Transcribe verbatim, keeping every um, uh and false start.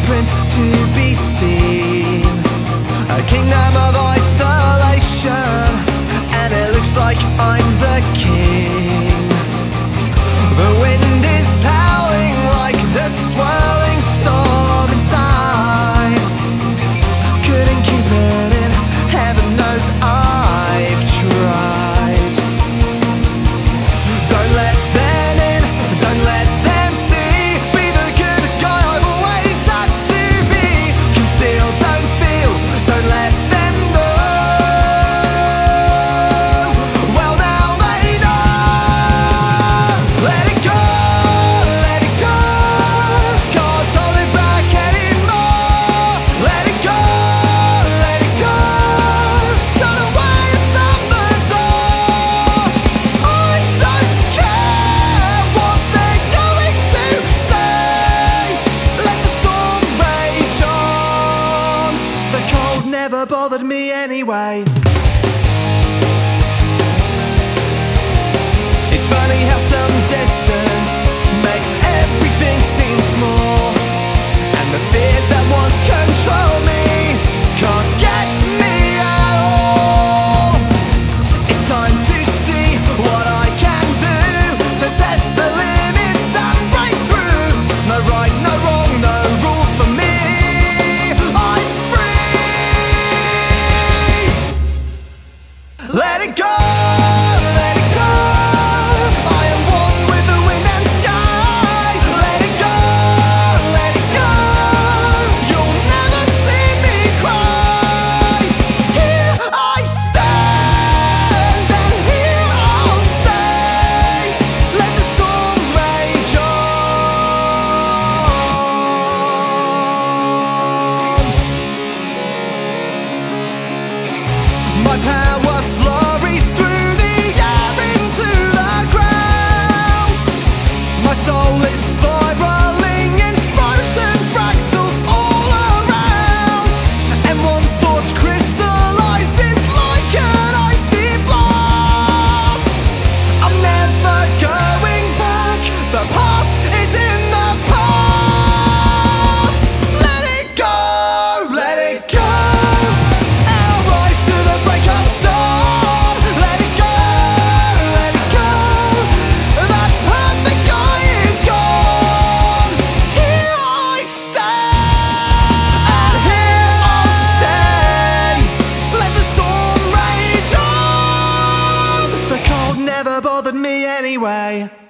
blueprint to be seen. A kingdom of isolation, and it looks like I'm the king. The wind is howling like the swirling storm inside. Couldn't keep it in, heaven knows I've tried. Don't let them in, don't let them see. Be the good guy I've always had to be. Conceal, don't feel, don't let them know. Well, now they know. Let it go, let it go. Can't hold it back anymore. Let it go, let it go. Turn away and slam the door. I don't care what they're going to say. Let the storm rage on. The cold never bothered me anyway. It's funny how some distance makes everything seem small, and the fears that once control me can't get me at all. It's time to see what I can do, to test the limits and break through. No right, no wrong, no rules for me. I'm free. Let it go, let it go. I am one with the wind and sky. Let it go, let it go. You'll never see me cry. Here I stand, and here I'll stay. Let the storm rage on. My power flurries through the air into the ground. My soul is spiraling in frozen fractals all around, and one thought crystallizes like an icy blast. I'm never going back. The past is in the past. Let it go, let it go. I'll rise to the break of dawn. Let it go, let it go. That perfect guy is gone. Here I stand, and here I'll stay. Let the storm rage on. The cold never bothered me anyway.